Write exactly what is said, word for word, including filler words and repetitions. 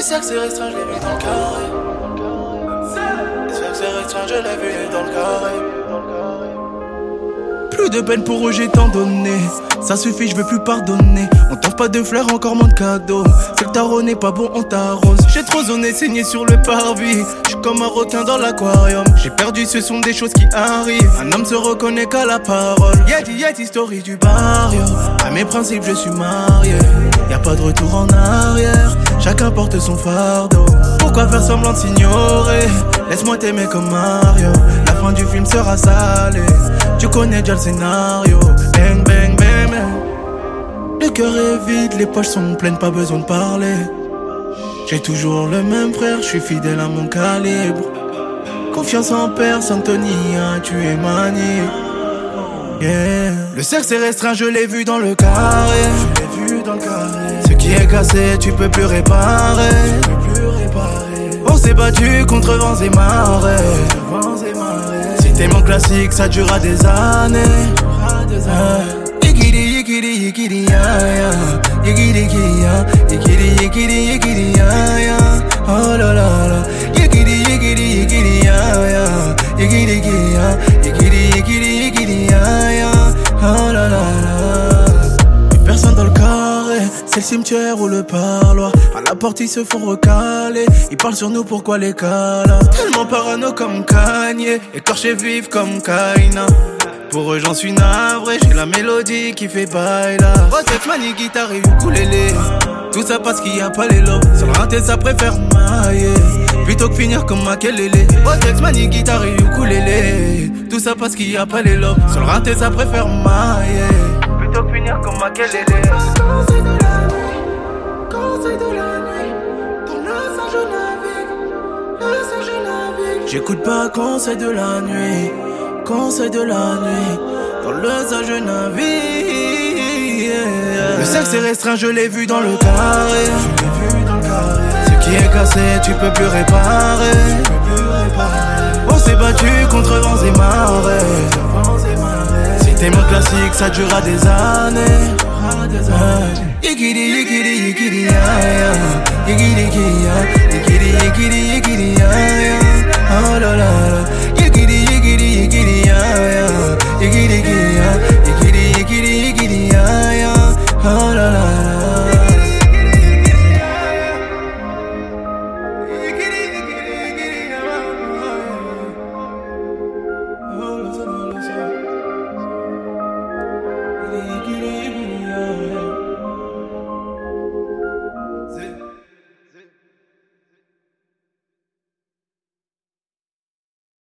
Le cercle c'est restreint, je l'ai vu dans le carré. Le cercle c'est restreint, je l'ai vu dans le carré. Plus de peine pour eux, j'ai tant donné. Ça suffit, je veux plus pardonner. On t'offre pas de fleurs, encore moins de cadeaux. C'est le tarot n'est pas bon, on t'arrose. J'ai trop zoné, saigné sur le parvis. J'suis comme un requin dans l'aquarium. J'ai perdu, ce sont des choses qui arrivent. Un homme se reconnaît qu'à la parole. Yeti, Yeti, story du barrio. À mes principes, je suis marié. Y'a pas de retour en arrière. Chacun porte son fardeau. Pourquoi faire semblant de s'ignorer? Laisse-moi t'aimer comme Mario. La fin du film sera salée. Tu connais déjà le scénario. Bang, bang, bang, bang. Le cœur est vide, les poches sont pleines, pas besoin de parler. J'ai toujours le même frère, je suis fidèle à mon calibre. Confiance en personne, Tony, hein, tu es mani. Yeah. Le cercle c'est restreint, je l'ai vu dans le carré. Je l'ai vu dans le carré. Ce qui est cassé, tu peux plus réparer. Tu peux plus réparer. On s'est battu contre vents et marées. Vents et marées. Si t'es mon classique, ça durera des années. Yikiri, yikiri, yikiri, ya, ya. Yikiri, yikiri, ya. Yikiri, yikiri, yikiri, ya, ya. Oh la la la. Yikiri, yikiri, yikiri, ya, ya. Yikiri, yikiri, ya. Yikiri, yikiri, yikiri, ya, ya. Oh la la la. Plus personne dans le carré, c'est le cimetière ou le parloir. À la porte ils se font recaler. Ils parlent sur nous, pourquoi les cala? Tellement parano comme Kanye, écorché vif comme Kaina. Pour eux j'en suis navré, j'ai la mélodie qui fait baila. Rotex, mani, guitare et ukulélé. Tout ça parce qu'il y a pas les lobes. Sur le rinté ça préfère mailler plutôt que finir comme Makelele. Rotex, mani, guitare et ukulélé. Tout ça parce qu'il y a pas les lobes. Sur le rinté ça préfère mailler plutôt que finir comme Makelele. Quand c'est de la nuit, quand c'est de la nuit, dans le sang je navigue, le sang je navigue. J'écoute pas quand c'est de la nuit. Quand c'est de la nuit, dans le sage je navigue. Yeah. Le cercle c'est restreint, je l'ai vu dans le carré. Je l'ai vu dans le carré. Ce qui est cassé, tu peux plus réparer. Tu peux plus réparer. On s'est battu contre vents et marées. Si t'es mon classique, ça durera des années. Yikiri, yikiri, yikiri, ya, ya. Yikiri, yikiri, ya. Yikiri, yikiri, yikiri, ya, ya. Oh la la la.